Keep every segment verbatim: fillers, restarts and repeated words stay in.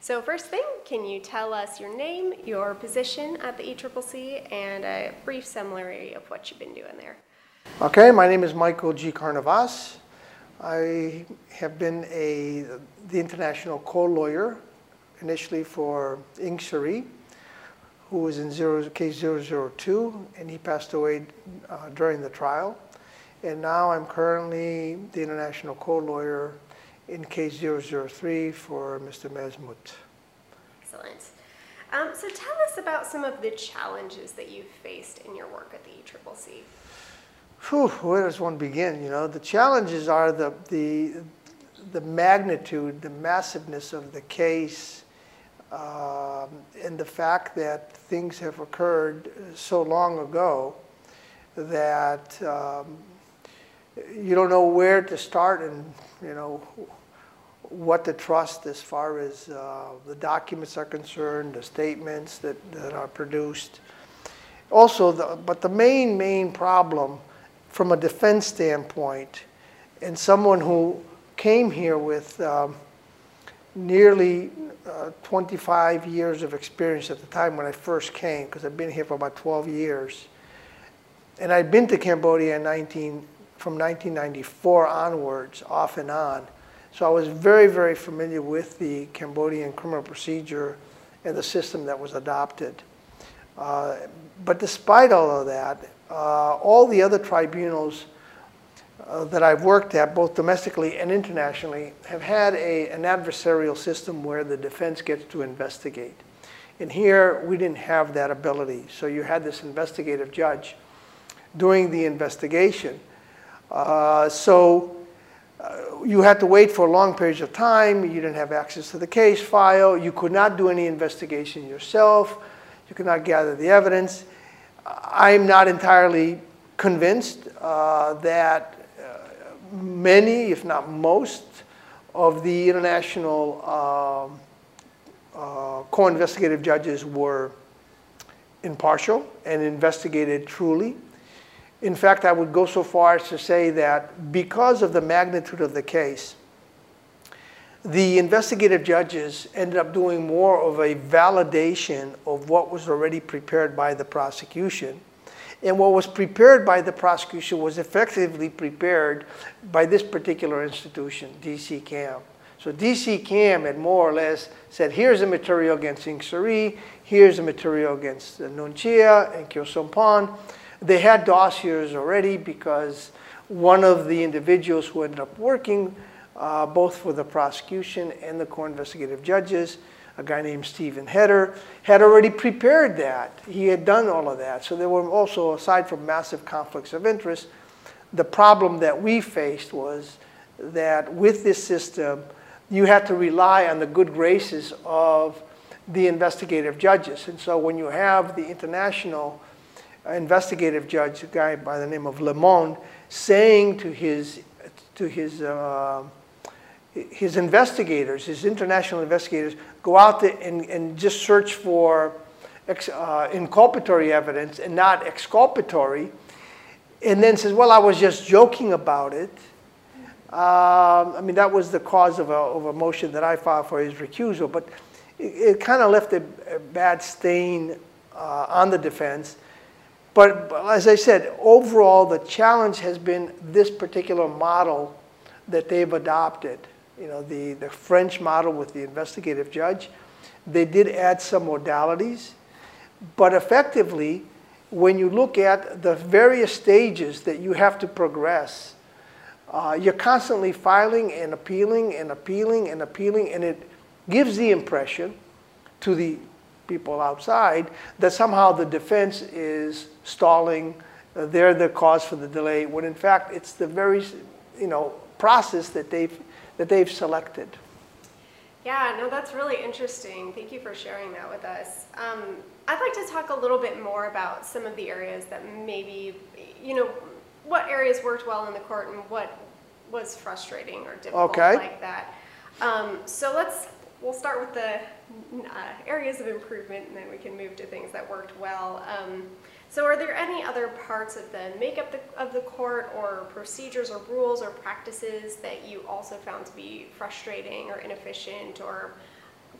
So first thing, can you tell us your name, your position at the E C C C, and a brief summary of what you've been doing there? Okay, my name is Michael G. Carnavas. I have been a, the international co-lawyer initially for Ing Suri, who was in zero, case zero zero two, and he passed away uh, during the trial. And now I'm currently the international co-lawyer in case zero zero three for Mister Mesmut. Excellent. Um, so tell us about some of the challenges that you've faced in your work at the E C C C. Whew, where does one begin? You know, the challenges are the, the, the magnitude, the massiveness of the case, um, and the fact that things have occurred so long ago that um, you don't know where to start and, you know, what to trust as far as uh, the documents are concerned, the statements that, that are produced. Also, the, but the main, main problem from a defense standpoint, and someone who came here with um, nearly uh, twenty-five years of experience at the time when I first came, because I've been here for about twelve years. And I'd been to Cambodia in nineteen, from nineteen ninety-four onwards, off and on. So I was very, very familiar with the Cambodian criminal procedure and the system that was adopted. Uh, but despite all of that, uh, all the other tribunals uh, that I've worked at, both domestically and internationally, have had a, an adversarial system where the defense gets to investigate. And here, we didn't have that ability. So you had this investigative judge doing the investigation. Uh, so uh, you had to wait for long periods of time. You didn't have access to the case file. You could not do any investigation yourself. You could not gather the evidence. I'm not entirely convinced uh, that uh, many, if not most, of the international um, uh, co-investigative judges were impartial and investigated truly. In fact, I would go so far as to say that because of the magnitude of the case, the investigative judges ended up doing more of a validation of what was already prepared by the prosecution. And what was prepared by the prosecution was effectively prepared by this particular institution, D C CAM. So D C CAM had more or less said, here's the material against Ing Suri, here's the material against Nunchia and Kyo Sompon. They had dossiers already because one of the individuals who ended up working uh, both for the prosecution and the co-investigative judges, a guy named Stephen Heder, had already prepared that. He had done all of that. So there were also, aside from massive conflicts of interest, the problem that we faced was that with this system, you had to rely on the good graces of the investigative judges. And so when you have the international investigative judge, a guy by the name of Le Monde, saying to his, to his, uh, his investigators, his international investigators, go out there and, and just search for ex, uh, inculpatory evidence and not exculpatory, and then says, well, I was just joking about it. Um, I mean, that was the cause of a, of a motion that I filed for his recusal, but it, it kind of left a, a bad stain uh, on the defense. But, but as I said, overall, the challenge has been this particular model that they've adopted. You know, the, the French model with the investigative judge. They did add some modalities. But effectively, when you look at the various stages that you have to progress, uh, you're constantly filing and appealing and appealing and appealing, and it gives the impression to the people outside that somehow the defense is stalling, uh, they're the cause for the delay, when in fact it's the very, you know, process that they've, that they've selected. Yeah, no, that's really interesting. Thank you for sharing that with us. Um, I'd like to talk a little bit more about some of the areas that maybe, you know, what areas worked well in the court and what was frustrating or difficult okay. like that. Um, so let's, we'll start with the uh, areas of improvement, and then we can move to things that worked well. Um, so are there any other parts of the makeup the, of the court, or procedures or rules or practices that you also found to be frustrating or inefficient or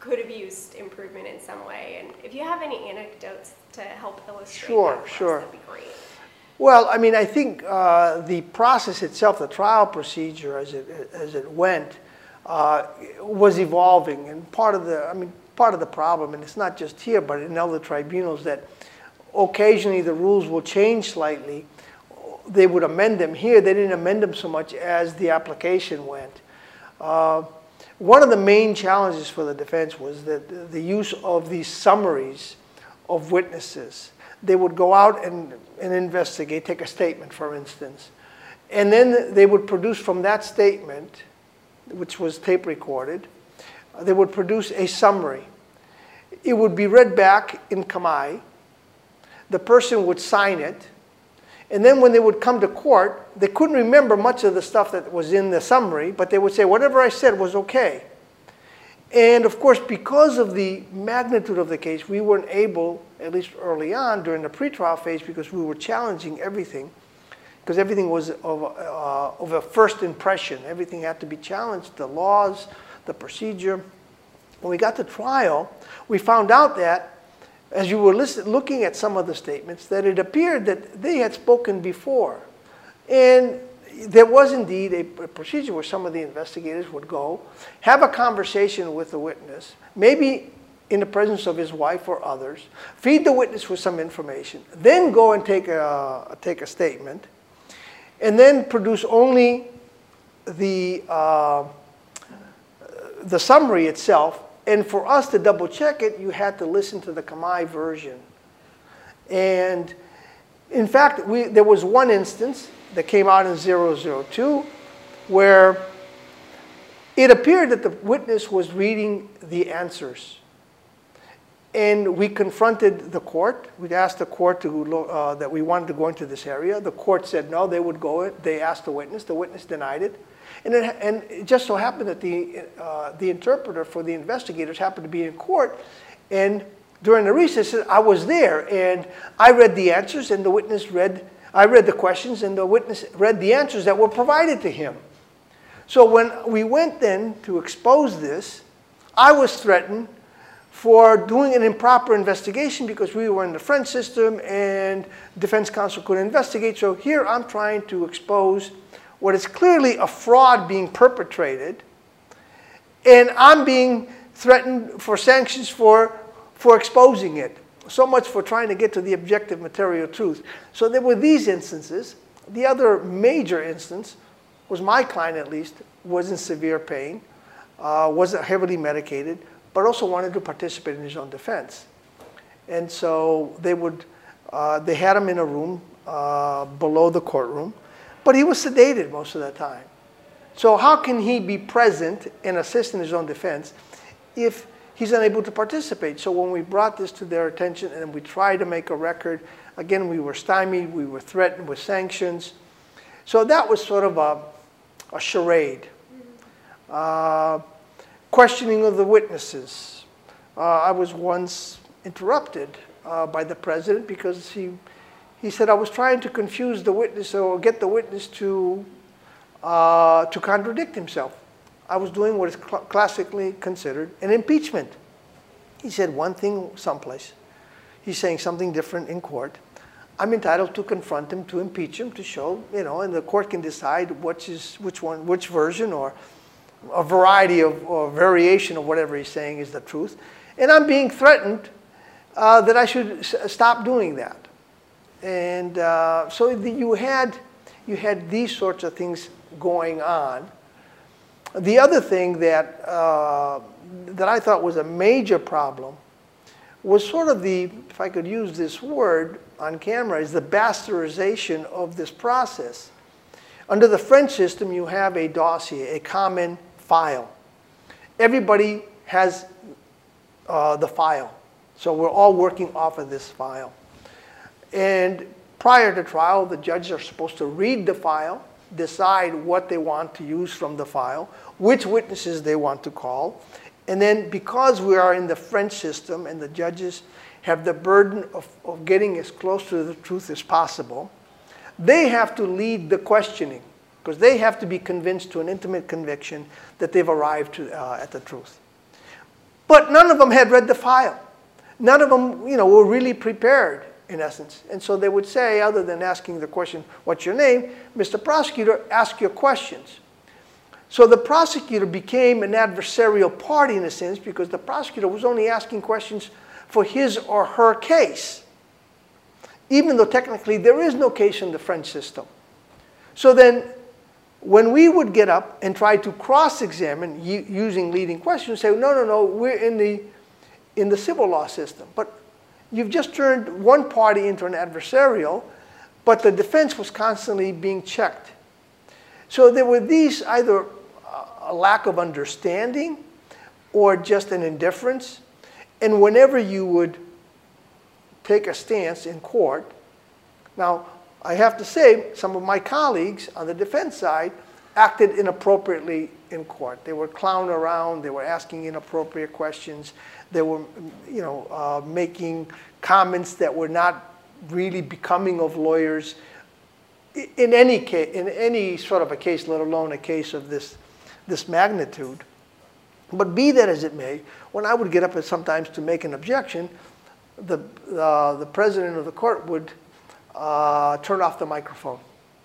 could have used improvement in some way. And if you have any anecdotes to help illustrate Sure, that for sure. us, that'd be great. Well, I mean, I think uh, the process itself, the trial procedure as it, as it went, uh, was evolving. And part of the, I mean, part of the problem, and it's not just here, but in other tribunals, that occasionally the rules will change slightly. They would amend them. Here, they didn't amend them so much as the application went. Uh, one of the main challenges for the defense was that the use of these summaries of witnesses. They would go out and, and investigate, take a statement, for instance, and then they would produce from that statement, which was tape recorded, they would produce a summary. It would be read back in Khmer. The person would sign it. And then when they would come to court, they couldn't remember much of the stuff that was in the summary, but they would say, whatever I said was okay. And of course, because of the magnitude of the case, we weren't able, at least early on during the pretrial phase, because we were challenging everything, because everything was of, uh, of a first impression. Everything had to be challenged, the laws, the procedure. When we got to trial, we found out that, as you were listen, looking at some of the statements, that it appeared that they had spoken before. And there was indeed a procedure where some of the investigators would go, have a conversation with the witness, maybe in the presence of his wife or others, feed the witness with some information, then go and take a, take a statement, and then produce only the, uh, the summary itself. And for us to double check it, you had to listen to the Khmer version. And in fact, we, there was one instance that came out in zero zero two where it appeared that the witness was reading the answers. And we confronted the court. We'd asked the court to, uh, that we wanted to go into this area. The court said no, they would go. They asked the witness. The witness denied it. And it, and it just so happened that the, uh, the interpreter for the investigators happened to be in court. And during the recess, I was there. And I read the answers, and the witness read, I read the questions, and the witness read the answers that were provided to him. So when we went then to expose this, I was threatened for doing an improper investigation because we were in the French system and defense counsel couldn't investigate. So here I'm trying to expose what is clearly a fraud being perpetrated, and I'm being threatened for sanctions for, for exposing it. So much for trying to get to the objective material truth. So there were these instances. The other major instance was my client, at least, was in severe pain, uh, was heavily medicated, but also wanted to participate in his own defense. And so they would, uh, they had him in a room uh, below the courtroom, but he was sedated most of the time. So how can he be present and assist in his own defense if he's unable to participate? So when we brought this to their attention and we tried to make a record, again, we were stymied, we were threatened with sanctions. So that was sort of a, a charade. Uh, questioning of the witnesses. Uh, I was once interrupted uh, by the president because he, he said I was trying to confuse the witness or get the witness to, uh, to contradict himself. I was doing what is cl classically considered an impeachment. He said one thing someplace. He's saying something different in court. I'm entitled to confront him, to impeach him, to show, you know, and the court can decide which is which one, which version or a variety of or variation of whatever he's saying is the truth. And I'm being threatened uh, that I should s stop doing that. And uh, so the, you had you had these sorts of things going on. The other thing that uh, that I thought was a major problem was sort of the, if I could use this word on camera, is the bastardization of this process. Under the French system, you have a dossier, a common file. Everybody has uh, the file. So we're all working off of this file. And prior to trial, the judges are supposed to read the file, decide what they want to use from the file, which witnesses they want to call. And then because we are in the French system and the judges have the burden of, of getting as close to the truth as possible, they have to lead the questioning because they have to be convinced to an intimate conviction that they've arrived to, uh, at the truth. But none of them had read the file. None of them, you know, were really prepared, in essence. And so they would say, other than asking the question, what's your name? Mister Prosecutor, ask your questions. So the prosecutor became an adversarial party in a sense because the prosecutor was only asking questions for his or her case, even though technically there is no case in the French system. So then when we would get up and try to cross-examine using leading questions, say, no, no, no, we're in the, in the civil law system. But you've just turned one party into an adversarial, but the defense was constantly being checked. So there were these either a lack of understanding or just an indifference. And whenever you would take a stance in court, now I have to say some of my colleagues on the defense side acted inappropriately in court. They were clowning around, they were asking inappropriate questions, they were you know, uh, making comments that were not really becoming of lawyers. In any case, in any sort of a case, let alone a case of this, this magnitude. But be that as it may, when I would get up sometimes to make an objection, the, uh, the president of the court would uh, turn off the microphone.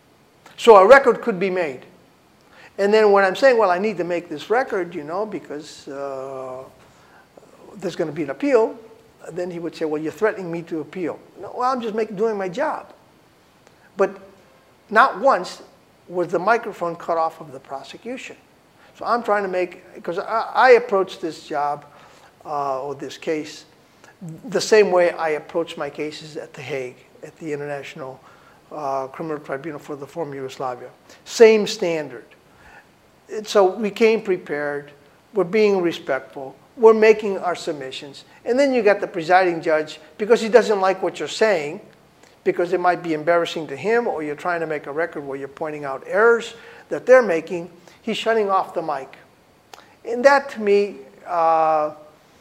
So a record could be made. And then when I'm saying, well, I need to make this record, you know, because uh, there's going to be an appeal, then he would say, well, you're threatening me to appeal. No, well, I'm just make, doing my job. But not once was the microphone cut off of the prosecution. So I'm trying to make, because I, I approach this job uh, or this case the same way I approach my cases at The Hague, at the International uh, Criminal Tribunal for the former Yugoslavia. Same standard. And so we came prepared, we're being respectful, we're making our submissions, and then you got the presiding judge, because he doesn't like what you're saying, because it might be embarrassing to him, or you're trying to make a record where you're pointing out errors that they're making, he's shutting off the mic. And that, to me, uh,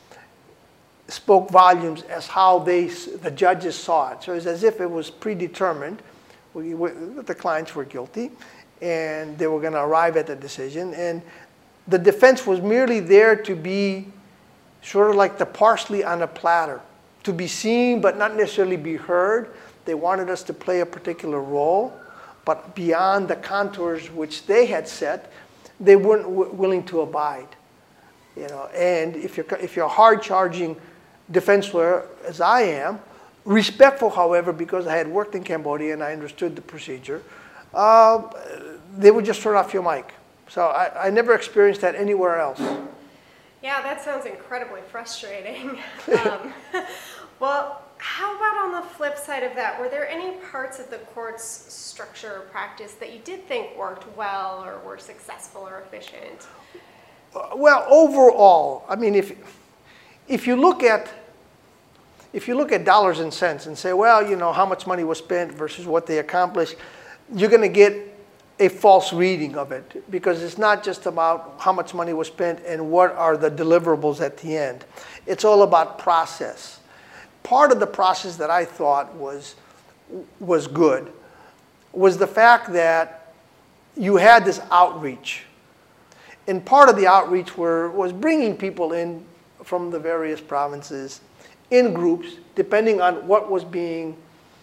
spoke volumes as how they, the judges saw it. So it's as if it was predetermined. We, we, the clients were guilty, and they were going to arrive at the decision. And the defense was merely there to be sort of like the parsley on a platter, to be seen but not necessarily be heard. They wanted us to play a particular role, but beyond the contours which they had set, they weren't w willing to abide. You know, and if you're, if you're a hard-charging defense lawyer, as I am, respectful, however, because I had worked in Cambodia and I understood the procedure, uh, they would just turn off your mic. So I, I never experienced that anywhere else. Yeah, that sounds incredibly frustrating. um, well, how about on the flip side of that? Were there any parts of the court's structure or practice that you did think worked well or were successful or efficient? Uh, well, overall, I mean, if if you look at if you look at dollars and cents and say, well, you know, how much money was spent versus what they accomplished, you're going to get a false reading of it, because it's not just about how much money was spent and what are the deliverables at the end. It's all about process. Part of the process that I thought was, was good was the fact that you had this outreach. And part of the outreach were, was bringing people in from the various provinces in groups, depending on what was being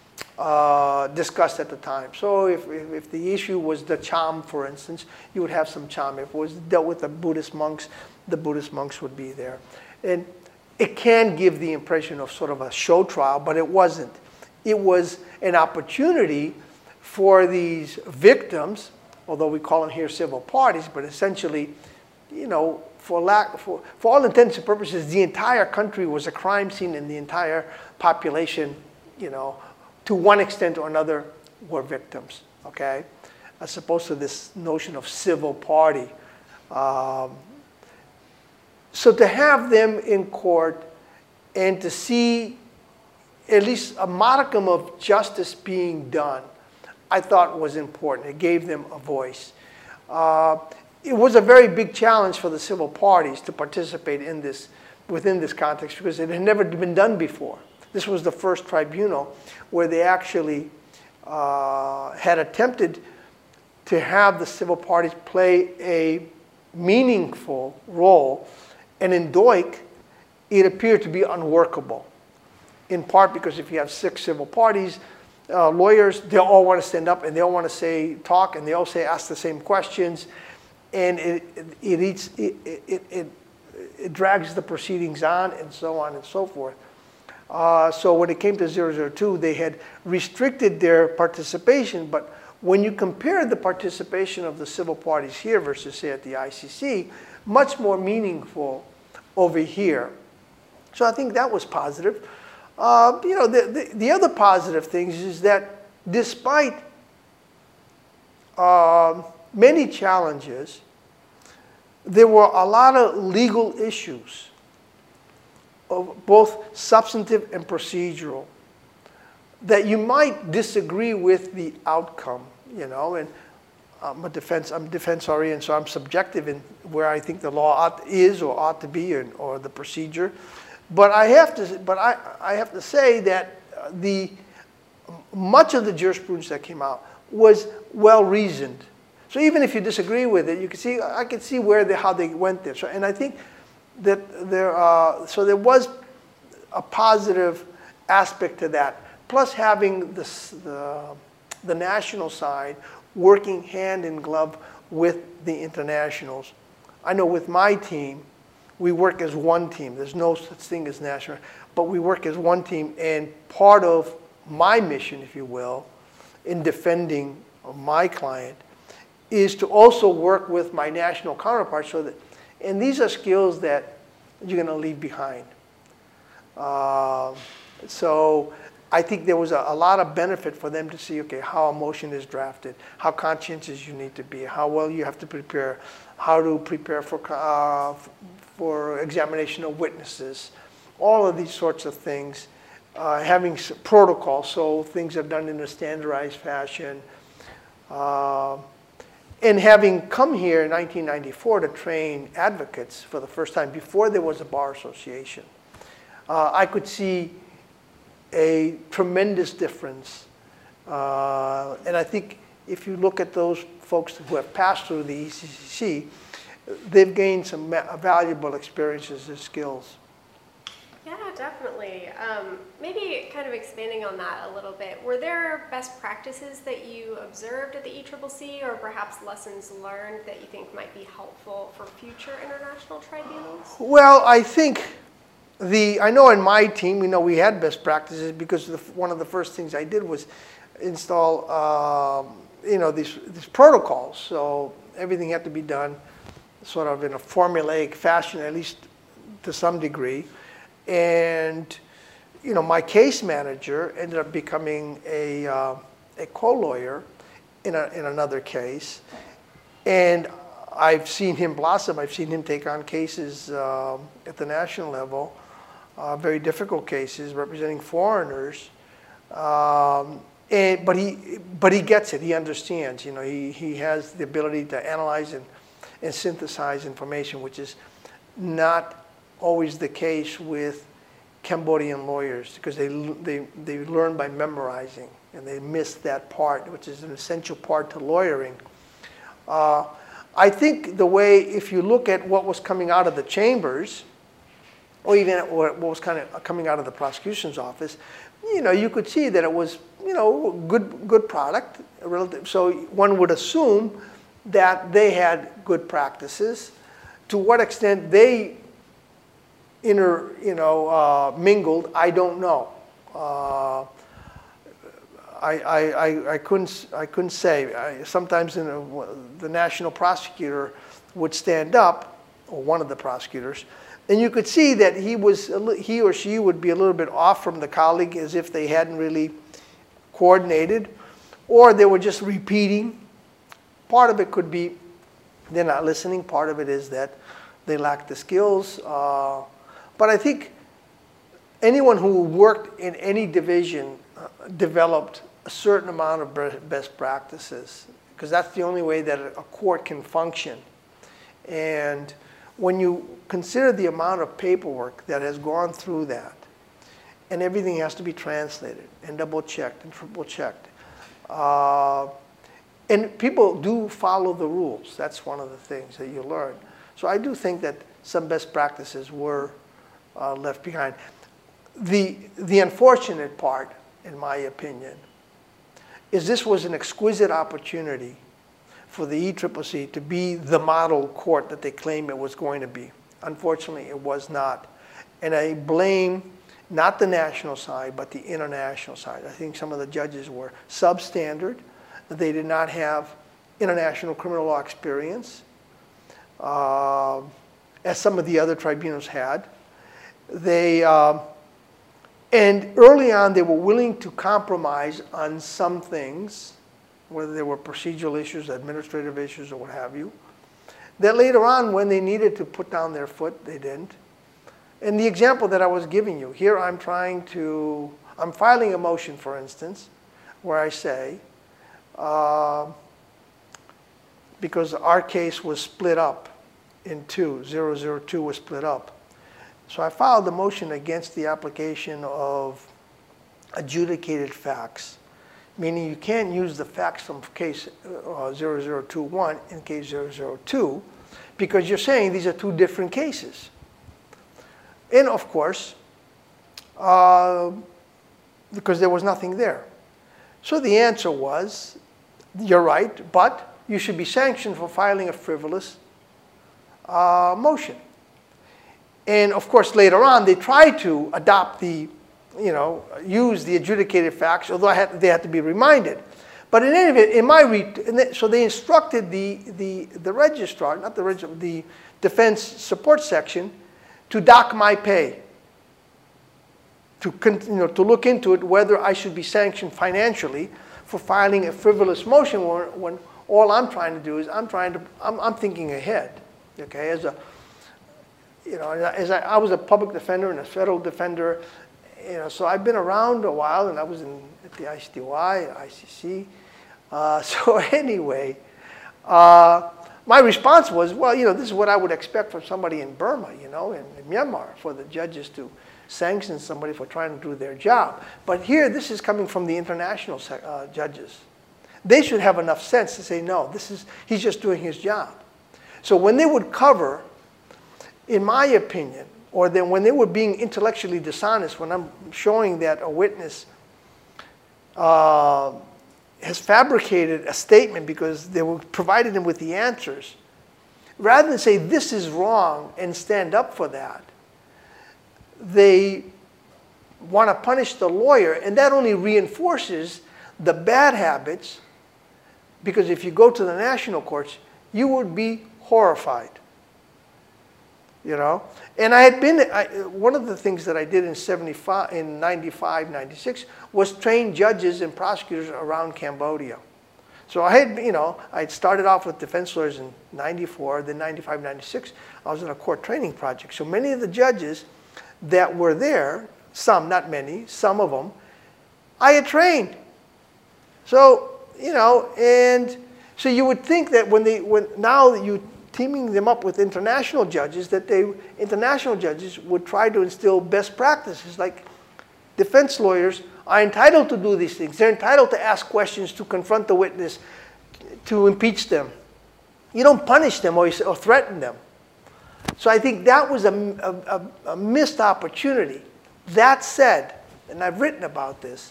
uh, discussed at the time. So if, if, if the issue was the Cham, for instance, you would have some Cham. If it was dealt with the Buddhist monks, the Buddhist monks would be there. And it can give the impression of sort of a show trial, but it wasn't. It was an opportunity for these victims, although we call them here civil parties, but essentially, you know, for, lack, for, for all intents and purposes, the entire country was a crime scene, and the entire population, you know, to one extent or another, were victims, okay? As opposed to this notion of civil party. Um, so to have them in court and to see at least a modicum of justice being done, I thought was important. It gave them a voice. Uh, it was a very big challenge for the civil parties to participate in this, within this context, because it had never been done before. This was the first tribunal where they actually uh, had attempted to have the civil parties play a meaningful role. And in Doik, it appeared to be unworkable, in part because if you have six civil parties, uh, lawyers, they all want to stand up and they all want to say, talk, and they all say, ask the same questions, and it, it, it, eats, it, it, it, it drags the proceedings on, and so on and so forth. Uh, so when it came to zero zero two, they had restricted their participation, but when you compare the participation of the civil parties here versus, say, at the I C C, much more meaningful over here. So I think that was positive. Uh, you know, the, the, the other positive things is that despite uh, many challenges, there were a lot of legal issues, of both substantive and procedural, that you might disagree with the outcome, you know, and I'm a defense, I'm defense oriented, so I'm subjective in where I think the law ought, is or ought to be, or, or the procedure. But I have to, but I, I have to say that the much of the jurisprudence that came out was well reasoned. So even if you disagree with it, you can see, I can see where they, how they went there. So, and I think that there, uh, so there was a positive aspect to that. Plus having this, the, the national side working hand in glove with the internationals. I know with my team, we work as one team. There's no such thing as national, but we work as one team. And part of my mission, if you will, in defending my client is to also work with my national counterparts so that, and these are skills that you're going to leave behind. Uh, so I think there was a, a lot of benefit for them to see, okay, how a motion is drafted, how conscientious you need to be, how well you have to prepare, how to prepare for, uh, for examination of witnesses, all of these sorts of things, uh, having protocols so things are done in a standardized fashion. Uh, and having come here in nineteen ninety-four to train advocates for the first time, before there was a bar association, uh, I could see a tremendous difference. Uh, and I think if you look at those folks who have passed through the E C C C, they've gained some valuable experiences and skills. Yeah, definitely. Um, maybe kind of expanding on that a little bit, were there best practices that you observed at the E C C C, or perhaps lessons learned that you think might be helpful for future international tribunals? Well, I think the, I know in my team, you know, we had best practices because the, one of the first things I did was install, um, you know, these, these protocols. So everything had to be done sort of in a formulaic fashion, at least to some degree. And, you know, my case manager ended up becoming a, uh, a co-lawyer in, a, in another case. And I've seen him blossom. I've seen him take on cases uh, at the national level, uh, very difficult cases representing foreigners. Um, and, but, he, but he gets it. He understands. You know, he, he has the ability to analyze and, and synthesize information, which is not always the case with Cambodian lawyers, because they, they, they learn by memorizing, and they miss that part, which is an essential part to lawyering. Uh, I think the way, if you look at what was coming out of the chambers, or even at what was kind of coming out of the prosecution's office, you know, you could see that it was, you know, good, good product. Relative. So one would assume that they had good practices. To what extent they inter, you know, uh, mingled, I don't know. Uh, I, I, I, I couldn't, I couldn't say. I, sometimes in a, the national prosecutor would stand up, or one of the prosecutors, and you could see that he was, he or she would be a little bit off from the colleague, as if they hadn't really coordinated, or they were just repeating. Part of it could be they're not listening. Part of it is that they lack the skills. Uh, but I think anyone who worked in any division uh, developed a certain amount of best practices, because that's the only way that a court can function. And when you consider the amount of paperwork that has gone through that, and everything has to be translated and double-checked and triple-checked, uh, and people do follow the rules. That's one of the things that you learn. So I do think that some best practices were uh, left behind. The, the unfortunate part, in my opinion, is this was an exquisite opportunity for the E C C C to be the model court that they claim it was going to be. Unfortunately, it was not. And I blame not the national side, but the international side. I think some of the judges were substandard. They did not have international criminal law experience, uh, as some of the other tribunals had. They, uh, and early on, they were willing to compromise on some things, whether they were procedural issues, administrative issues, or what have you, that later on, when they needed to put down their foot, they didn't. And the example that I was giving you, here I'm trying to, I'm filing a motion, for instance, where I say, uh, because our case was split up in two, zero zero two was split up. So I filed a motion against the application of adjudicated facts, meaning you can't use the facts from case uh, zero zero two one in case zero zero two, because you're saying these are two different cases. And of course, uh, because there was nothing there. So the answer was, you're right, but you should be sanctioned for filing a frivolous uh, motion. And of course, later on, they tried to adopt the, you know, use the adjudicated facts, although I had, they had to be reminded. But in any event, in my re so they instructed the, the, the registrar, not the registrar, the defense support section, to dock my pay, to, you know, to look into it whether I should be sanctioned financially for filing a frivolous motion when, when all I'm trying to do is I'm trying to, I'm, I'm thinking ahead, okay? As a, you know, as I, I was a public defender and a federal defender, you know, so I've been around a while, and I was in, at the I C T Y, I C C. Uh, so anyway, uh, my response was, well, you know, this is what I would expect from somebody in Burma, you know, in, in Myanmar, for the judges to sanction somebody for trying to do their job. But here, this is coming from the international uh, judges. They should have enough sense to say, no, this is, he's just doing his job. So when they would cover, in my opinion, or then when they were being intellectually dishonest, when I'm showing that a witness uh, has fabricated a statement because they were provided him with the answers, rather than say this is wrong and stand up for that, they want to punish the lawyer, and that only reinforces the bad habits, because if you go to the national courts, you would be horrified. You know, and I had been, I, one of the things that I did in seventy-five, in ninety-five, ninety-six was train judges and prosecutors around Cambodia. So I had, you know, I had started off with defense lawyers in ninety-four, then ninety-five, ninety-six, I was in a court training project. So many of the judges that were there, some, not many, some of them, I had trained. So, you know, and so you would think that when they, when now that you teaming them up with international judges, that they, international judges would try to instill best practices. Like defense lawyers are entitled to do these things. They're entitled to ask questions, to confront the witness, to impeach them. You don't punish them or, or threaten them. So I think that was a, a, a missed opportunity. That said, and I've written about this,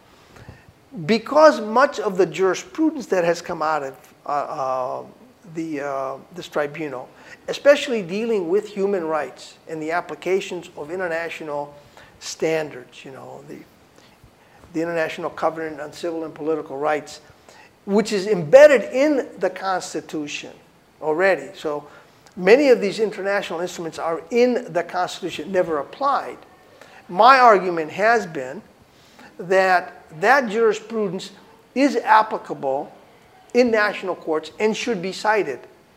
because much of the jurisprudence that has come out of uh, uh, The, uh, this tribunal, especially dealing with human rights and the applications of international standards, you know, the, the International Covenant on Civil and Political Rights, which is embedded in the Constitution already. So many of these international instruments are in the Constitution, never applied. My argument has been that that jurisprudence is applicable in national courts and should be cited,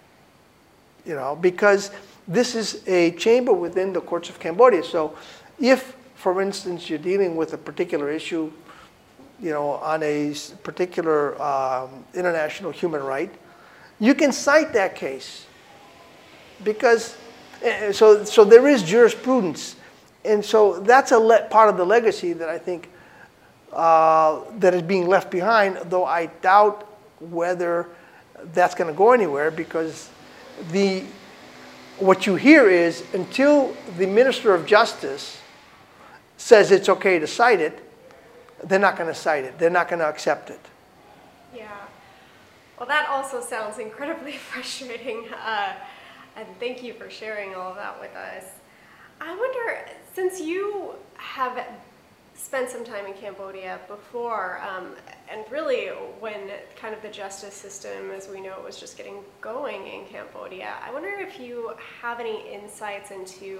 you know, because this is a chamber within the courts of Cambodia. So if, for instance, you're dealing with a particular issue, you know, on a particular um, international human right, you can cite that case because, so, so there is jurisprudence. And so that's a le part of the legacy that I think uh, that is being left behind, though I doubt whether that's going to go anywhere, because the what you hear is until the Minister of Justice says it's okay to cite it, they're not going to cite it. They're not going to accept it. Yeah. Well, that also sounds incredibly frustrating. Uh, and thank you for sharing all of that with us. I wonder, since you have spent some time in Cambodia before, um, and really when kind of the justice system, as we know, it was just getting going in Cambodia, I wonder if you have any insights into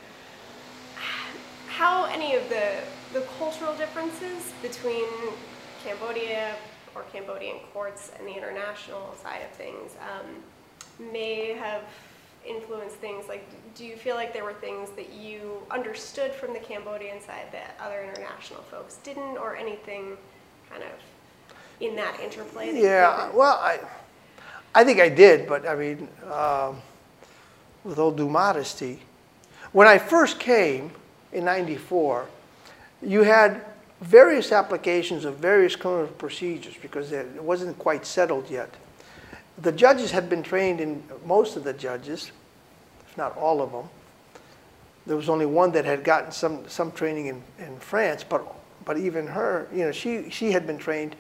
how any of the, the cultural differences between Cambodia or Cambodian courts and the international side of things um, may have influenced things. Like, do you feel like there were things that you understood from the Cambodian side that other international folks didn't, or anything kind of in that interplay? That Yeah, well, I, I think I did, but I mean, um, with all due modesty, when I first came in ninety-four, you had various applications of various criminal procedures because it wasn't quite settled yet. The judges had been trained in, most of the judges, if not all of them. There was only one that had gotten some, some training in, in France, but, but even her, you know, she, she had been trained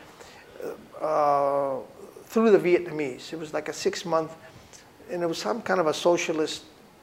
uh, through the Vietnamese. It was like a six month, and it was some kind of a socialist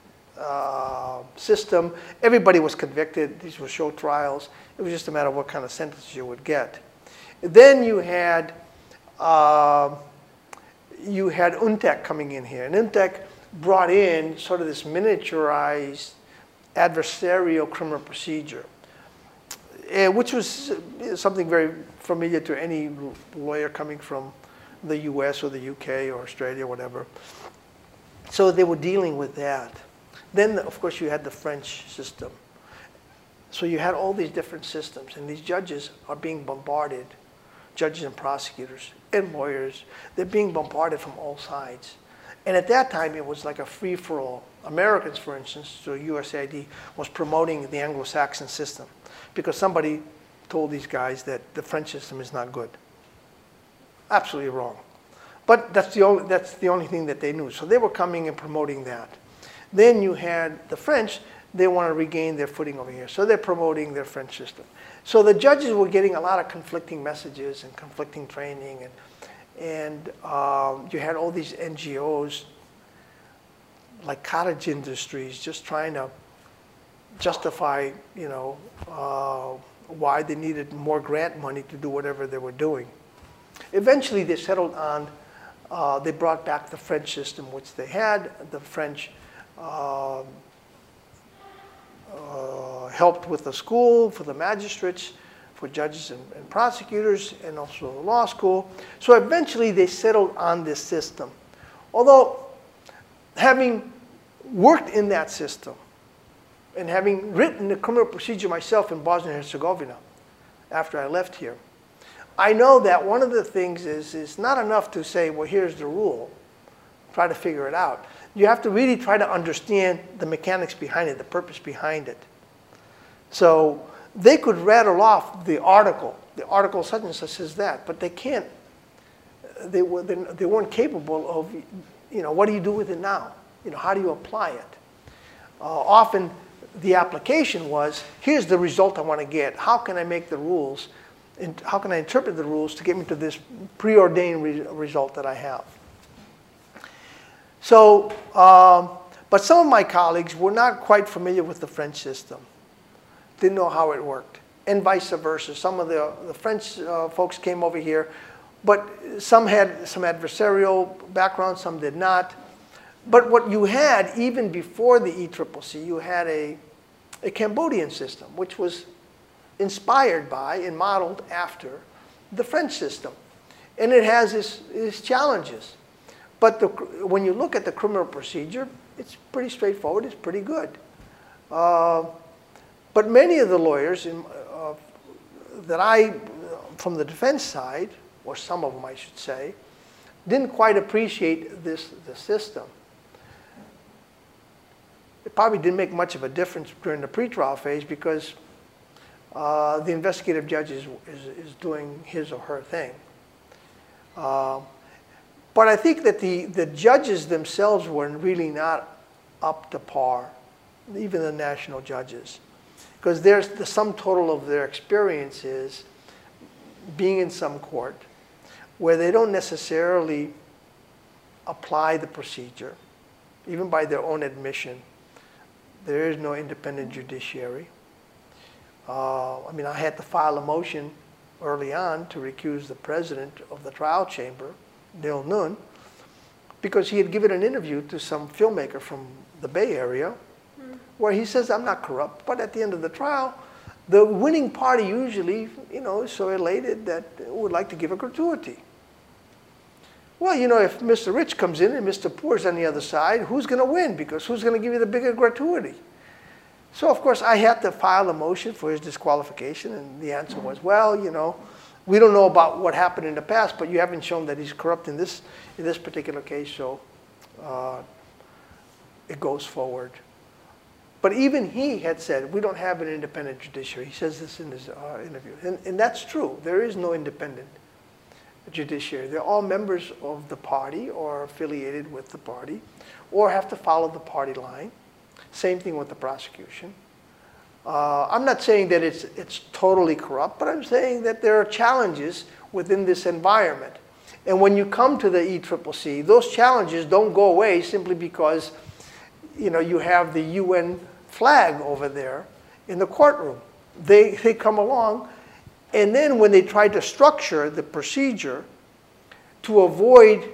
uh, system. Everybody was convicted. These were show trials. It was just a matter of what kind of sentence you would get. Then you had uh, you had U N T E C coming in here, and U N T E C brought in sort of this miniaturized adversarial criminal procedure, uh, which was something very familiar to any lawyer coming from the U S or the U K or Australia, whatever. So they were dealing with that. Then, of course, you had the French system. So you had all these different systems, and these judges are being bombarded, judges and prosecutors and lawyers. They're being bombarded from all sides. And at that time, it was like a free-for-all. Americans, for instance, so U S A I D, was promoting the Anglo-Saxon system because somebody told these guys that the French system is not good. Absolutely wrong. But that's the only, that's the only thing that they knew. So they were coming and promoting that. Then you had the French. They want to regain their footing over here. So they're promoting their French system. So the judges were getting a lot of conflicting messages and conflicting training. And, and um, you had all these N G Os, like cottage industries, just trying to justify, you know, uh, why they needed more grant money to do whatever they were doing. Eventually, they settled on, uh, they brought back the French system, which they had. The French uh, uh, helped with the school for the magistrates, for judges and, and prosecutors, and also the law school. So eventually, they settled on this system. Although, having worked in that system, and having written the criminal procedure myself in Bosnia and Herzegovina after I left here, I know that one of the things is, is not enough to say, well, here's the rule, try to figure it out. You have to really try to understand the mechanics behind it, the purpose behind it. So they could rattle off the article, the article such and such says that, but they can't, they, were, they weren't capable of, you know, what do you do with it now? You know, how do you apply it? Uh, often the application was, here's the result I want to get. How can I make the rules? And how can I interpret the rules to get me to this preordained re result that I have? So, um, but some of my colleagues were not quite familiar with the French system, didn't know how it worked, and vice versa. Some of the, the French uh, folks came over here, but some had some adversarial background, some did not. But what you had, even before the E C C C, you had a, a Cambodian system, which was inspired by and modeled after the French system. And it has its, its challenges. But the, when you look at the criminal procedure, it's pretty straightforward, it's pretty good. Uh, but many of the lawyers in, uh, that I, from the defense side, or some of them I should say, didn't quite appreciate this, this system. It probably didn't make much of a difference during the pretrial phase because uh, the investigative judge is, is, is doing his or her thing. Uh, but I think that the, the judges themselves were really not up to par, even the national judges. Because there's the sum total of their experience is being in some court where they don't necessarily apply the procedure, even by their own admission. There is no independent judiciary. Uh, I mean, I had to file a motion early on to recuse the president of the trial chamber, Neil Noon, because he had given an interview to some filmmaker from the Bay Area mm. where he says, I'm not corrupt, but at the end of the trial, the winning party usually, you know, is so elated that would like to give a gratuity. Well, you know, if Mister Rich comes in and Mister Poor's on the other side, who's going to win? Because who's going to give you the bigger gratuity? So, of course, I had to file a motion for his disqualification, and the answer was, well, you know, we don't know about what happened in the past, but you haven't shown that he's corrupt in this, in this particular case, so uh, it goes forward. But even he had said, we don't have an independent judiciary. He says this in his uh, interview. And, and that's true. There is no independent judiciary. They're all members of the party or affiliated with the party or have to follow the party line. Same thing with the prosecution. Uh, I'm not saying that it's, it's totally corrupt, but I'm saying that there are challenges within this environment. And when you come to the E C C C, those challenges don't go away simply because, you know, you have the U N flag over there in the courtroom. They, they come along, and then when they try to structure the procedure to avoid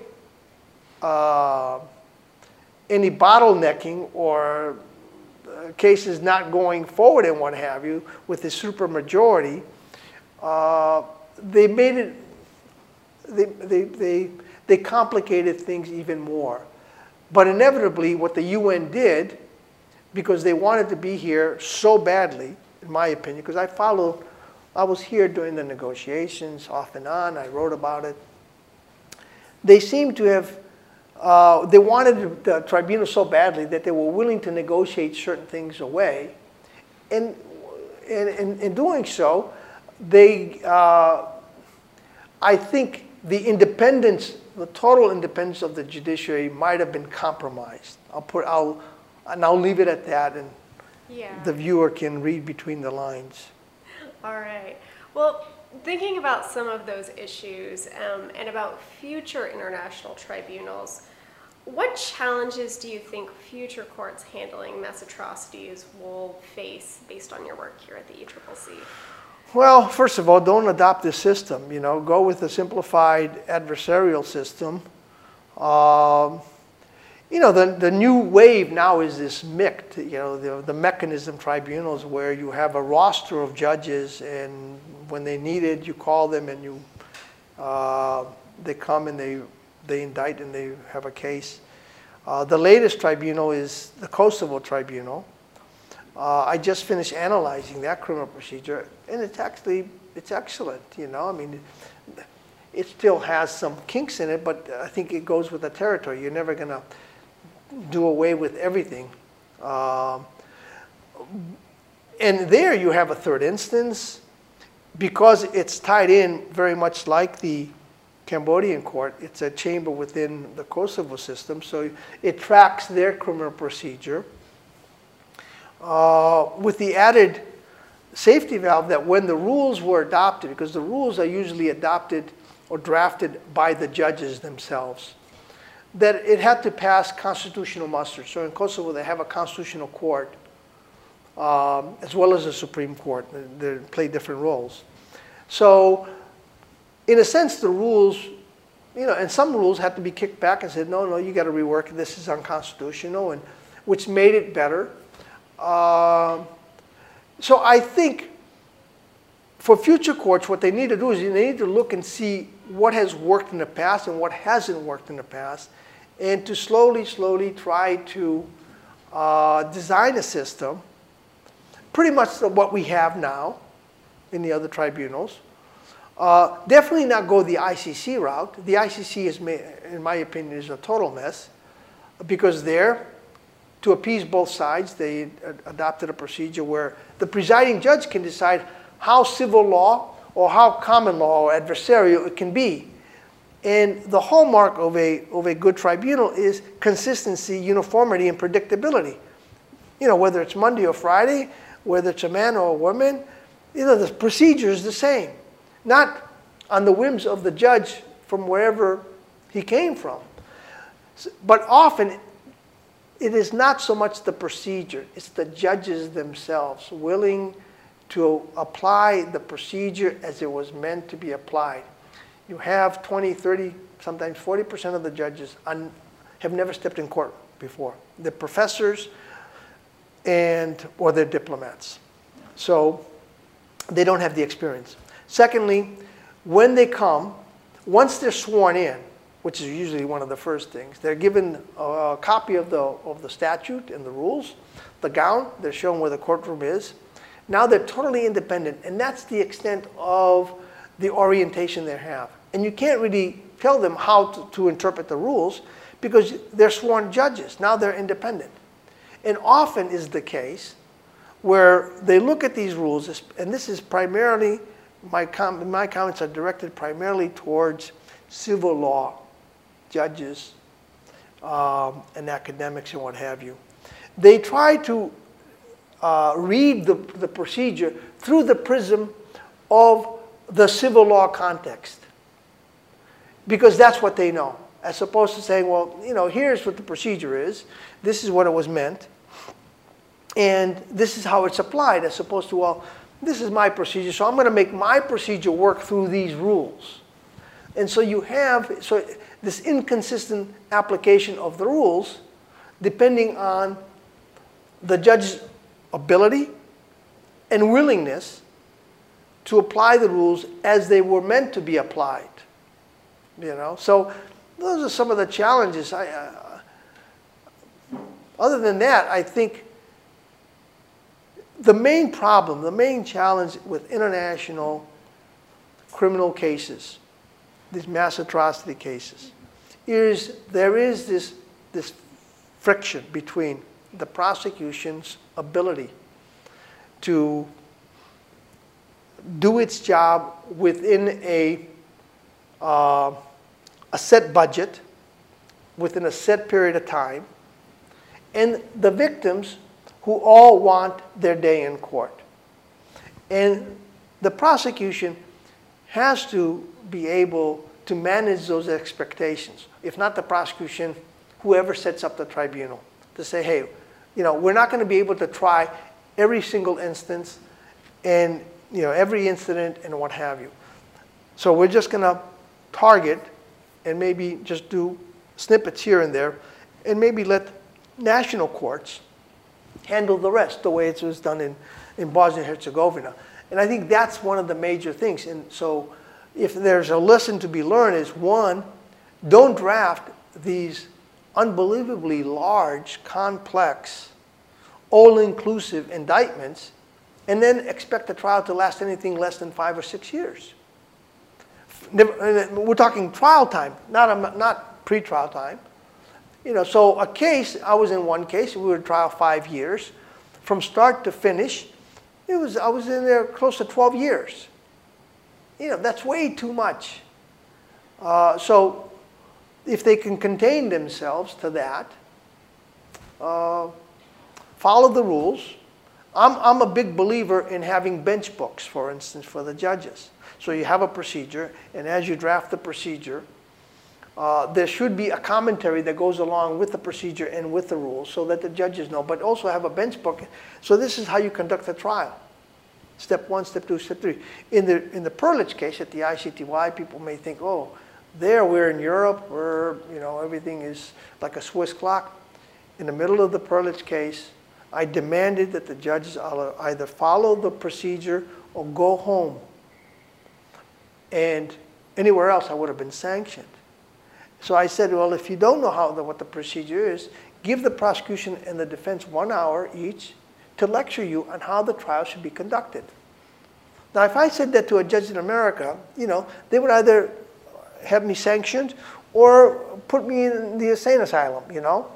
uh, any bottlenecking or uh, cases not going forward and what have you with the supermajority, uh, they made it, they, they, they, they complicated things even more. But inevitably, what the U N did, because they wanted to be here so badly, in my opinion, because I followed, I was here during the negotiations off and on, I wrote about it. They seemed to have, uh, they wanted the tribunal so badly that they were willing to negotiate certain things away. And in, in doing so, they, uh, I think the independence, the total independence of the judiciary might have been compromised. I'll put, I'll, and I'll leave it at that, and yeah. the viewer can read between the lines. All right. Well, thinking about some of those issues um, and about future international tribunals, what challenges do you think future courts handling mass atrocities will face based on your work here at the E C C C? Well, first of all, don't adopt this system. You know, go with a simplified adversarial system. Um, you know, the, the new wave now is this M I C T, you know, the, the mechanism tribunals where you have a roster of judges, and when they need it, you call them and you, uh, they come and they, they indict and they have a case. Uh, the latest tribunal is the Kosovo Tribunal. Uh, I just finished analyzing that criminal procedure, and it's actually, it's excellent, you know. I mean, it, it still has some kinks in it, but I think it goes with the territory. You're never going to do away with everything. Uh, and there you have a third instance. Because it's tied in very much like the Cambodian court, it's a chamber within the Kosovo system, so it tracks their criminal procedure. Uh, with the added safety valve that when the rules were adopted, because the rules are usually adopted or drafted by the judges themselves, that it had to pass constitutional muster. So in Kosovo, they have a constitutional court, um, as well as a Supreme Court. They, they play different roles. So in a sense, the rules, you know, and some rules had to be kicked back and said, no, no, you got to rework it. This is unconstitutional, and which made it better. Uh, so I think for future courts, what they need to do is they need to look and see what has worked in the past and what hasn't worked in the past, and to slowly, slowly try to uh, design a system, pretty much what we have now in the other tribunals. Uh, definitely not go the I C C route. The I C C, is, in my opinion, is a total mess, because there, to appease both sides, they adopted a procedure where the presiding judge can decide how civil law or how common law or adversarial it can be. And the hallmark of a, of a good tribunal is consistency, uniformity, and predictability. You know, whether it's Monday or Friday, whether it's a man or a woman, you know, the procedure is the same. Not on the whims of the judge from wherever he came from. But often, it is not so much the procedure, it's the judges themselves willing to apply the procedure as it was meant to be applied. You have twenty, thirty, sometimes forty percent of the judges un, have never stepped in court before. They're professors and, or they're diplomats. So they don't have the experience. Secondly, when they come, once they're sworn in, which is usually one of the first things, they're given a copy of the, of the statute and the rules, the gown, they're shown where the courtroom is. Now they're totally independent, and that's the extent of the orientation they have. And you can't really tell them how to, to interpret the rules because they're sworn judges. Now they're independent. And often is the case where they look at these rules, and this is primarily, my, com my comments are directed primarily towards civil law, judges, um, and academics and what have you. They try to uh, read the, the procedure through the prism of the civil law context, because that's what they know, as opposed to saying, well, you know, here's what the procedure is, this is what it was meant, and this is how it's applied, as opposed to, well, this is my procedure, so I'm going to make my procedure work through these rules. And so you have so this inconsistent application of the rules depending on the judge's ability and willingness to apply the rules as they were meant to be applied. You know, so those are some of the challenges. I, uh, other than that, I think the main problem, the main challenge with international criminal cases, these mass atrocity cases, is there is this, this friction between the prosecution's ability to do its job within a, uh, a set budget, within a set period of time, and the victims who all want their day in court. And the prosecution has to be able to manage those expectations. If not the prosecution, whoever sets up the tribunal, to say, hey, you know, we're not going to be able to try every single instance and, you know, every incident and what have you. So we're just going to target and maybe just do snippets here and there and maybe let national courts handle the rest the way it was done in, in Bosnia and Herzegovina. And I think that's one of the major things. And so if there's a lesson to be learned is, one, don't draft these unbelievably large, complex, all-inclusive indictments and then expect the trial to last anything less than five or six years. We're talking trial time, not, not pre-trial time. You know, so a case, I was in one case, we were trial five years. From start to finish, it was, I was in there close to twelve years. You know, that's way too much. Uh, so if they can contain themselves to that, uh, follow the rules. I'm, I'm a big believer in having bench books, for instance, for the judges. So you have a procedure, and as you draft the procedure, uh, there should be a commentary that goes along with the procedure and with the rules so that the judges know, but also have a bench book. So this is how you conduct a trial. Step one, step two, step three. In the, in the Perlich case at the I C T Y, people may think, oh, there we're in Europe where, you know, everything is like a Swiss clock. In the middle of the Perlich case, I demanded that the judges either follow the procedure or go home. And anywhere else I would have been sanctioned. So I said, well, if you don't know how the, what the procedure is, give the prosecution and the defense one hour each to lecture you on how the trial should be conducted. Now, if I said that to a judge in America, you know, they would either have me sanctioned or put me in the insane asylum, you know.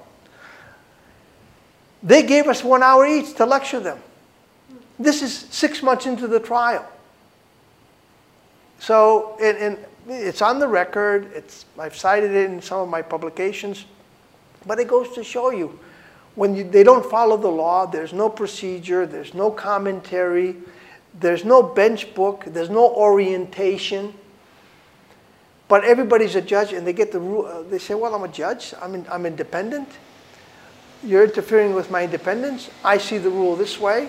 They gave us one hour each to lecture them. This is six months into the trial. So, and, and it's on the record. It's, I've cited it in some of my publications. But it goes to show you, when you, they don't follow the law, there's no procedure, there's no commentary, there's no bench book, there's no orientation. But everybody's a judge, and they get the rule. They say, well, I'm a judge. I'm, in, I'm independent. You're interfering with my independence. I see the rule this way.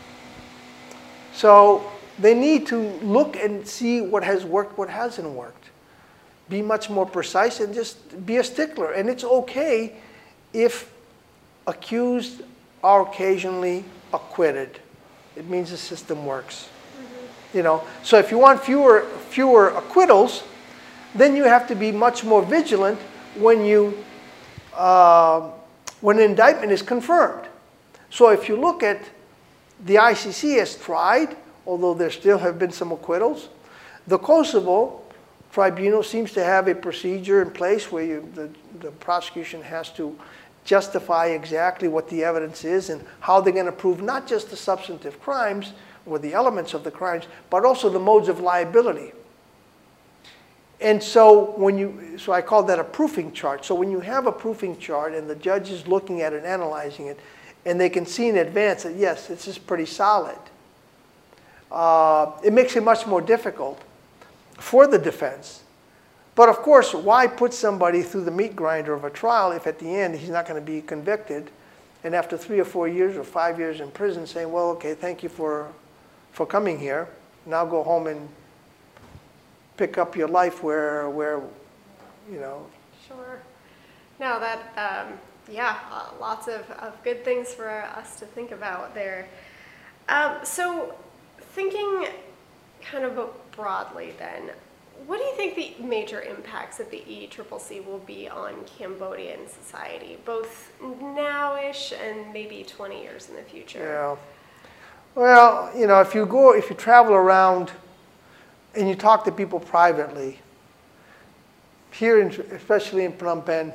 So they need to look and see what has worked, what hasn't worked. Be much more precise and just be a stickler. And it's okay if accused are occasionally acquitted. It means the system works. Mm-hmm. You know, so if you want fewer, fewer acquittals, then you have to be much more vigilant when you uh, when an indictment is confirmed. So if you look at the I C C has tried, although there still have been some acquittals, the Kosovo tribunal seems to have a procedure in place where you, the, the prosecution has to justify exactly what the evidence is and how they're going to prove not just the substantive crimes or the elements of the crimes, but also the modes of liability. And so when you, so I call that a proofing chart. So when you have a proofing chart and the judge is looking at it, analyzing it, and they can see in advance that yes, this is pretty solid, uh, it makes it much more difficult for the defense. But of course, why put somebody through the meat grinder of a trial if at the end he's not going to be convicted, and after three or four years or five years in prison saying, well, okay, thank you for, for coming here. Now go home and pick up your life where, where, you know. Sure. No, that, um, yeah, uh, lots of, of good things for us to think about there. Um, so thinking kind of broadly then, what do you think the major impacts of the E C C C will be on Cambodian society, both now-ish and maybe twenty years in the future? Yeah. Well, you know, if you go, if you travel around and you talk to people privately, here, in, especially in Phnom Penh,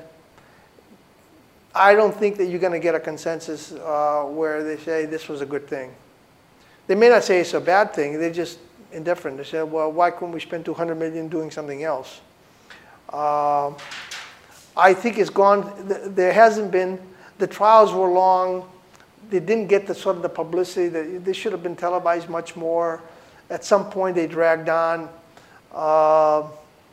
I don't think that you're going to get a consensus uh, where they say this was a good thing. They may not say it's a bad thing. They're just indifferent. They say, well, why couldn't we spend two hundred million dollars doing something else? Uh, I think it's gone. There hasn't been, the trials were long. They didn't get the sort of the publicity. That they should have been televised much more. At some point, they dragged on. Uh,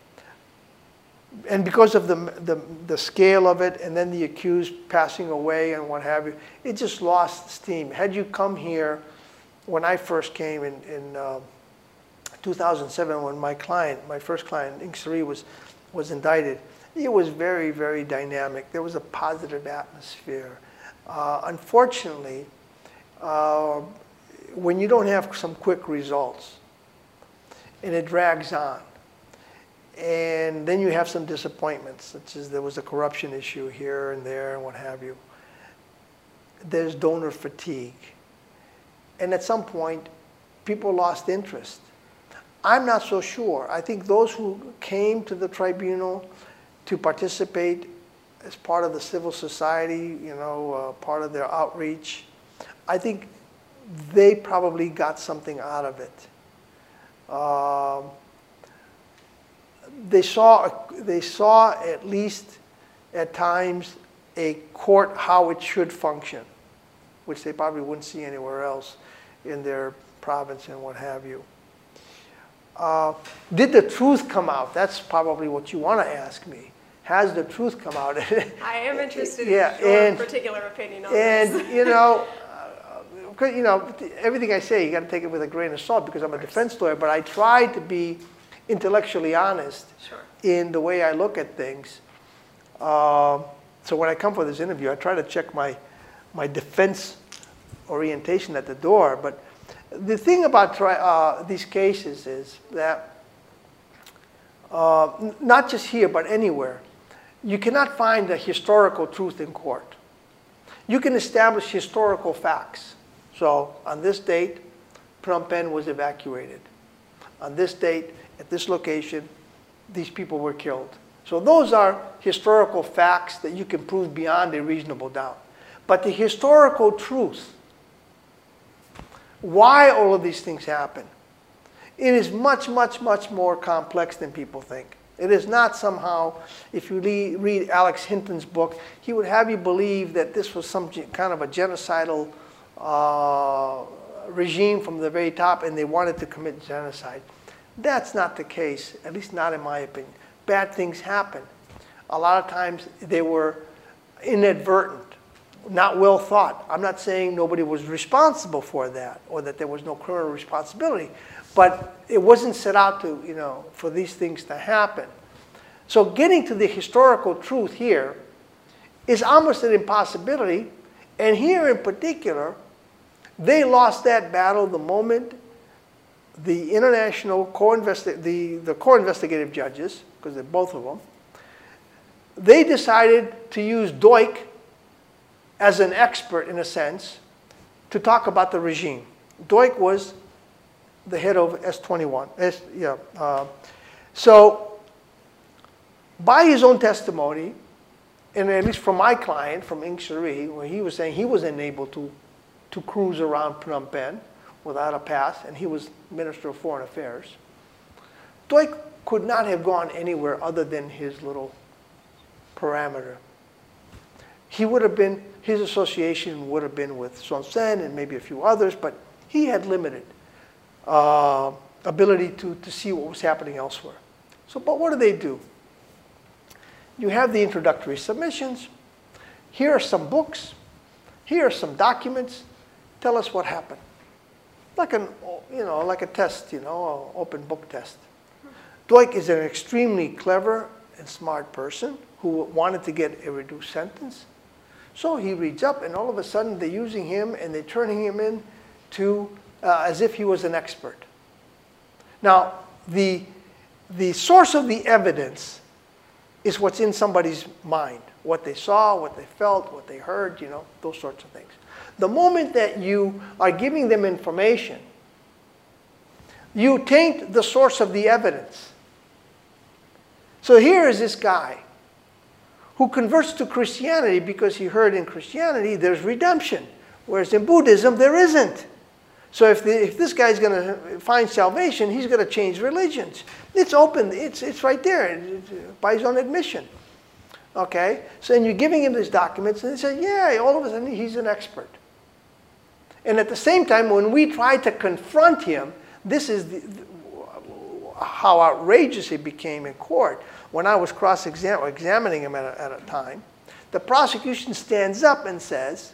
and because of the, the, the scale of it, and then the accused passing away and what have you, it just lost steam. Had you come here when I first came in, in uh, two thousand seven, when my client, my first client, Ing Sri, was, was indicted, it was very, very dynamic. There was a positive atmosphere. Uh, unfortunately, uh, when you don't have some quick results, and it drags on, and then you have some disappointments, such as there was a corruption issue here and there and what have you, there's donor fatigue. And at some point, people lost interest. I'm not so sure. I think those who came to the tribunal to participate as part of the civil society, you know, uh, part of their outreach, I think they probably got something out of it. Uh, they saw, they saw at least at times a court how it should function, which they probably wouldn't see anywhere else in their province and what have you. Uh, did the truth come out? That's probably what you want to ask me. Has the truth come out? I am interested yeah, in your and, particular opinion on and, this. And, you know, uh, you know, everything I say, you got to take it with a grain of salt because I'm a defense lawyer, but I try to be intellectually honest sure. in the way I look at things. Uh, so when I come for this interview, I try to check my, my defense orientation at the door. But the thing about tri uh, these cases is that, uh, not just here, but anywhere, you cannot find a historical truth in court. You can establish historical facts. So on this date, Phnom Penh was evacuated. On this date, at this location, these people were killed. So those are historical facts that you can prove beyond a reasonable doubt. But the historical truth, why all of these things happen, It is much, much, much more complex than people think. It is not somehow, if you read Alex Hinton's book, he would have you believe that this was some kind of a genocidal uh, regime from the very top and they wanted to commit genocide. That's not the case, at least not in my opinion. Bad things happen. A lot of times they were inadvertent, not well thought. I'm not saying nobody was responsible for that or that there was no criminal responsibility, but it wasn't set out to, you know, for these things to happen. So getting to the historical truth here is almost an impossibility. And here in particular, they lost that battle the moment the international co-investi- the, the co-investigative judges, because they're both of them, they decided to use Duch as an expert, in a sense, to talk about the regime. Duch was the head of S twenty-one. S, yeah, uh, so, by his own testimony, and at least from my client, from Ng Suri, where he was saying he was unable to, to cruise around Phnom Penh without a pass, and he was Minister of Foreign Affairs, Duch could not have gone anywhere other than his little parameter. He would have been, his association would have been with Son Sen and maybe a few others, but he had limited uh, ability to, to see what was happening elsewhere. So, but what do they do? You have the introductory submissions. Here are some books. Here are some documents. Tell us what happened. Like an, you know, like a test, you know, an open book test. Duch is an extremely clever and smart person who wanted to get a reduced sentence. So he reads up, and all of a sudden they're using him and they're turning him in to, uh, as if he was an expert. Now, the, the source of the evidence is what's in somebody's mind. What they saw, what they felt, what they heard, you know, those sorts of things. The moment that you are giving them information, you taint the source of the evidence. So here is this guy who converts to Christianity because he heard in Christianity there's redemption, whereas in Buddhism there isn't. So if, the, if this guy's going to find salvation, he's going to change religions. It's open. It's, it's right there it's by his own admission. Okay? So then you're giving him these documents, and they say, yeah, all of a sudden he's an expert. And at the same time, when we try to confront him, this is the, the, how outrageous it became in court. When I was cross-examining him at a, at a time, the prosecution stands up and says,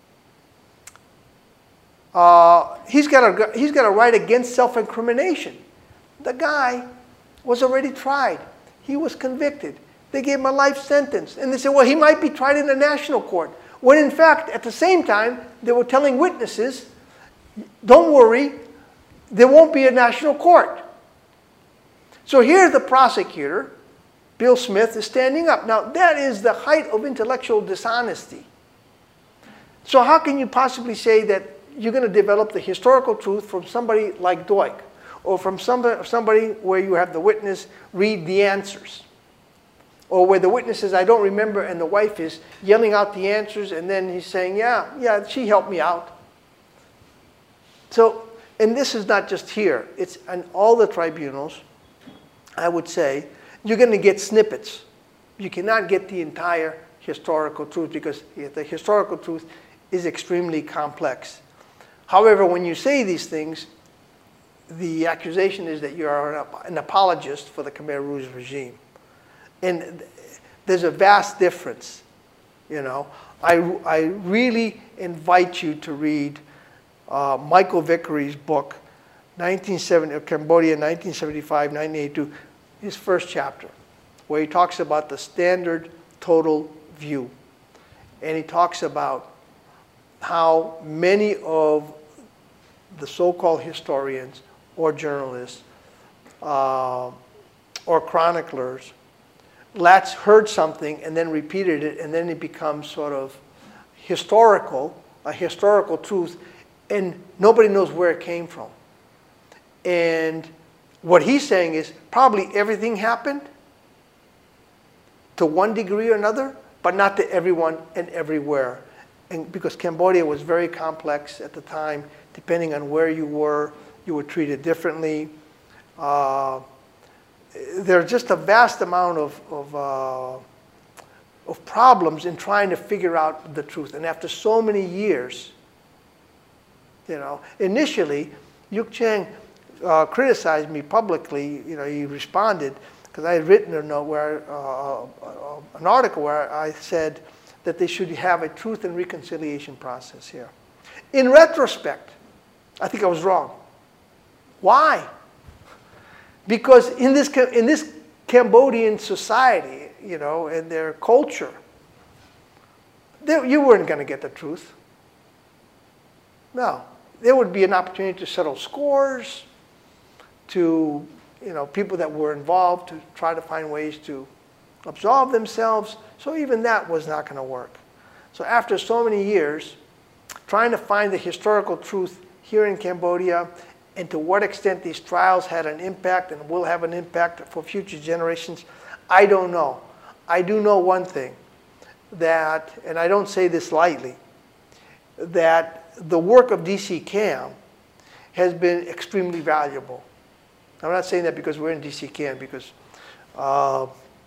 uh, he's got a, he's got a right against self-incrimination. The guy was already tried. He was convicted. They gave him a life sentence. And they said, well, he might be tried in a national court. When in fact, at the same time, they were telling witnesses, don't worry, there won't be a national court. So here the prosecutor, Bill Smith, is standing up. Now, that is the height of intellectual dishonesty. So how can you possibly say that you're going to develop the historical truth from somebody like Duch, or from somebody, somebody where you have the witness read the answers? Or where the witness says, I don't remember, and the wife is yelling out the answers, and then he's saying, yeah, yeah, she helped me out. So, and this is not just here. It's in all the tribunals, I would say, you're going to get snippets. You cannot get the entire historical truth because the historical truth is extremely complex. However, when you say these things, the accusation is that you are an apologist for the Khmer Rouge regime. And there's a vast difference, you know. I, I really invite you to read uh, Michael Vickery's book, nineteen seventy, Cambodia, nineteen seventy-five to nineteen eighty-two, his first chapter, where he talks about the standard total view. And he talks about how many of the so-called historians or journalists uh, or chroniclers Latz heard something and then repeated it, and then it becomes sort of historical, a historical truth, and nobody knows where it came from. And what he's saying is probably everything happened to one degree or another, but not to everyone and everywhere. And because Cambodia was very complex at the time, depending on where you were, you were treated differently. Uh, there's just a vast amount of, of, uh, of problems in trying to figure out the truth. And after so many years, you know, initially, Yuk Chang uh, criticized me publicly. You know, he responded, because I had written a note where, uh, uh, an article where I said that they should have a truth and reconciliation process here. In retrospect, I think I was wrong. Why? Because in this, in this Cambodian society, you know, and their culture, they, you weren't going to get the truth. No. There would be an opportunity to settle scores, to, you know, people that were involved to try to find ways to absolve themselves. So even that was not going to work. So after so many years, trying to find the historical truth here in Cambodia, and to what extent these trials had an impact and will have an impact for future generations, I don't know. I do know one thing, that, and I don't say this lightly, that the work of D C CAM has been extremely valuable. I'm not saying that because we're in D C CAM, because uh,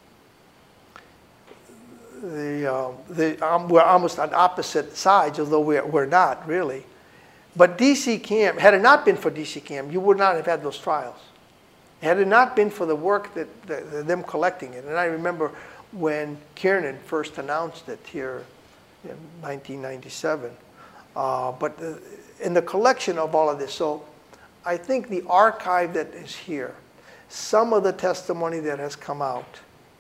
the, uh, the, um, we're almost on opposite sides, although we're, we're not really. But D C CAM, had it not been for D C CAM, you would not have had those trials. Had it not been for the work that, that them collecting it, and I remember when Kiernan first announced it here in nineteen ninety-seven. Uh, but the, in the collection of all of this, so I think the archive that is here, some of the testimony that has come out,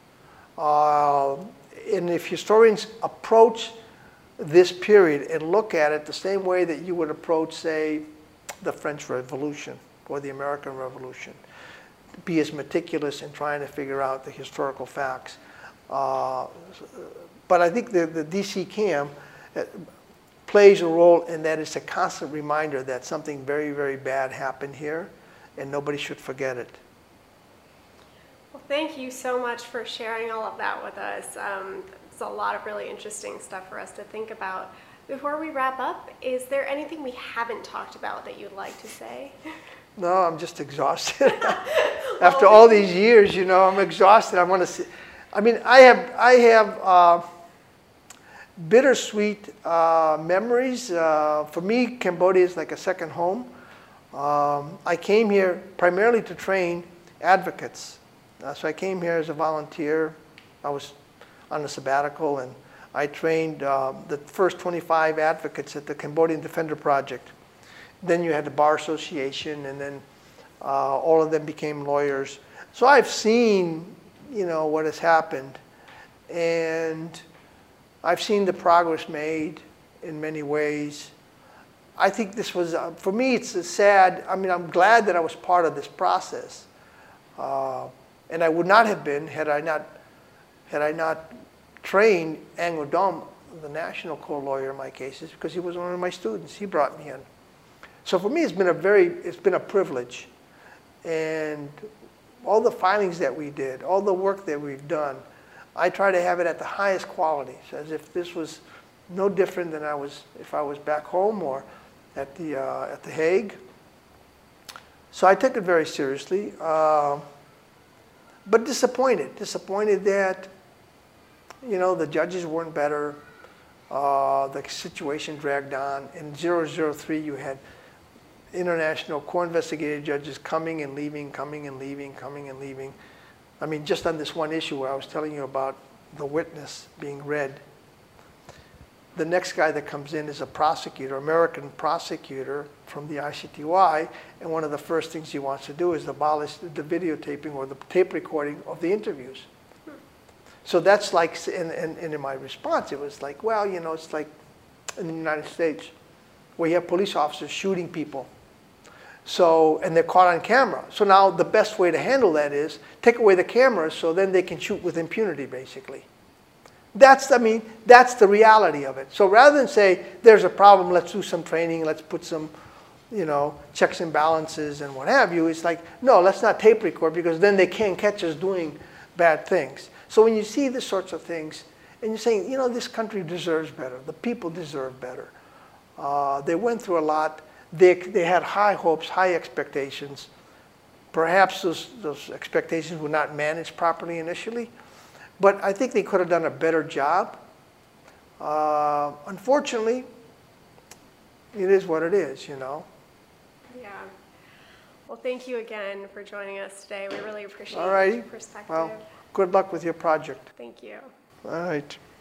uh, and if historians approach this period and look at it the same way that you would approach, say, the French Revolution or the American Revolution, be as meticulous in trying to figure out the historical facts. Uh, but I think the, the D C CAM uh, plays a role in that it's a constant reminder that something very, very bad happened here, and nobody should forget it. Well, thank you so much for sharing all of that with us. Um, it's a lot of really interesting stuff for us to think about. Before we wrap up, is there anything we haven't talked about that you'd like to say? No, I'm just exhausted. After all these years, you know, I'm exhausted. I want to see. I mean, I have, I have uh, bittersweet uh, memories. Uh, for me, Cambodia is like a second home. Um, I came here primarily to train advocates. Uh, so I came here as a volunteer. I was on a sabbatical, and I trained uh, the first twenty-five advocates at the Cambodian Defender Project. Then you had the Bar Association, and then uh, all of them became lawyers. So I've seen, you know, what has happened, and I've seen the progress made in many ways. I think this was, uh, for me, it's a sad, I mean, I'm glad that I was part of this process. Uh, and I would not have been had I not, had I not trained Ang Udom, the national court lawyer in my cases, because he was one of my students. He brought me in. So for me, it's been a very, it's been a privilege. And all the filings that we did, all the work that we've done, I try to have it at the highest quality, so as if this was no different than I was, if I was back home or at the, uh, at the Hague. So I took it very seriously, uh, but disappointed, disappointed that, you know, the judges weren't better, uh, the situation dragged on. In zero zero three, you had international co-investigative judges coming and leaving, coming and leaving, coming and leaving. I mean, just on this one issue where I was telling you about the witness being read, the next guy that comes in is a prosecutor, American prosecutor from the I C T Y, and one of the first things he wants to do is abolish the videotaping or the tape recording of the interviews. So that's like, and, and, and in my response, it was like, well, you know, it's like in the United States where you have police officers shooting people. So, and they're caught on camera. So now the best way to handle that is take away the cameras so then they can shoot with impunity, basically. That's, I mean, that's the reality of it. So rather than say, there's a problem, let's do some training, let's put some, you know, checks and balances and what have you, it's like, no, let's not tape record because then they can't catch us doing bad things. So when you see these sorts of things, and you're saying, you know, this country deserves better, the people deserve better. Uh, they went through a lot. They, they had high hopes, high expectations. perhaps those, those expectations were not managed properly initially, but I think they could have done a better job. Uh, unfortunately, it is what it is, you know. Yeah. Well, thank you again for joining us today. We really appreciate All righty. your perspective. Well, good luck with your project. Thank you. All right.